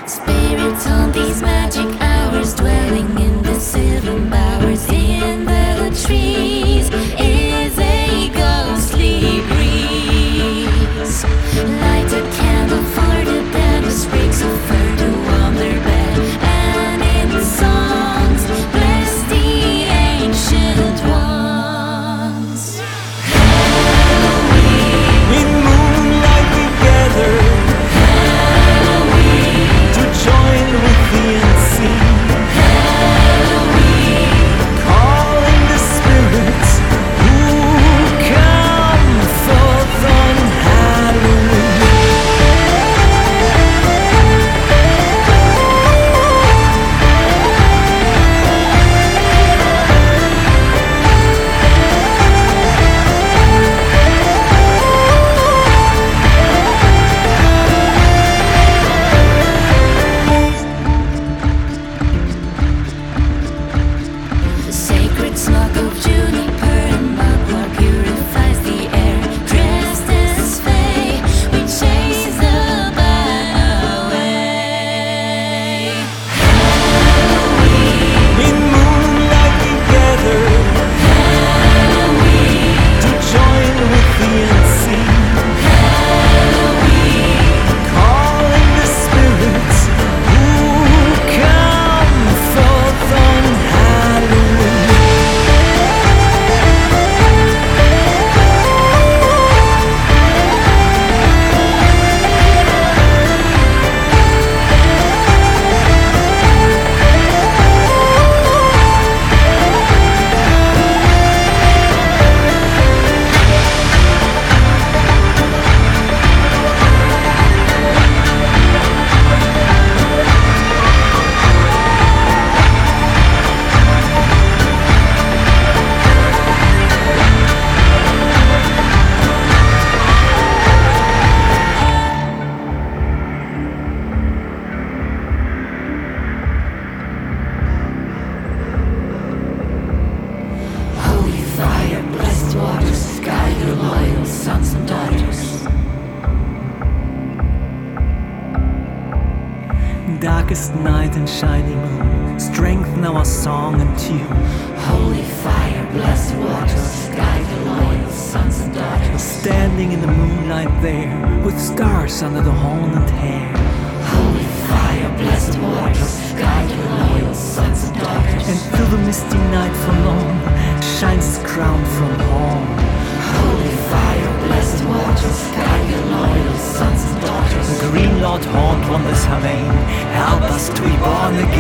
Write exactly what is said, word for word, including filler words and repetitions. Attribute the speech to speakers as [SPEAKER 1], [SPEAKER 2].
[SPEAKER 1] Spirits on these magic hours, dwelling in the sylvan bowers, in the trees is a ghostly breeze. Light a candle for the dead, who sprigs of fur to warm their bed, and in songs bless the ancient ones. Halloween,
[SPEAKER 2] In moonlight we gather
[SPEAKER 1] Halloween,
[SPEAKER 2] to join with the unseen,
[SPEAKER 1] Halloween,
[SPEAKER 2] calling the spirits who come forth on Halloween.
[SPEAKER 1] the sacred smoke of juniper and buckler purifies the air. Dressed as Fae, we chase the bad away. Halloween,
[SPEAKER 2] In moonlight we gather
[SPEAKER 1] Halloween,
[SPEAKER 2] to join with the unseen,
[SPEAKER 1] Halloween,
[SPEAKER 2] calling the spirits who come forth on Halloween.
[SPEAKER 1] holy fire, blessed waters, guide your loyal sons and daughters.
[SPEAKER 2] Darkest night and shiny moon, strengthen our song and tune.
[SPEAKER 1] Holy fire, blessed waters, guide your loyal sons and daughters.
[SPEAKER 2] Standing in the moonlight there, with stars under the horn and hair.
[SPEAKER 1] Holy fire, blessed waters, guide your loyal sons and daughters.
[SPEAKER 2] And through the misty night forlorn, shines his crown from horn.
[SPEAKER 1] Holy fire, blessed waters, guide your loyal sons and daughters.
[SPEAKER 2] The green Lord haunt wonders her vein, help us to be born again.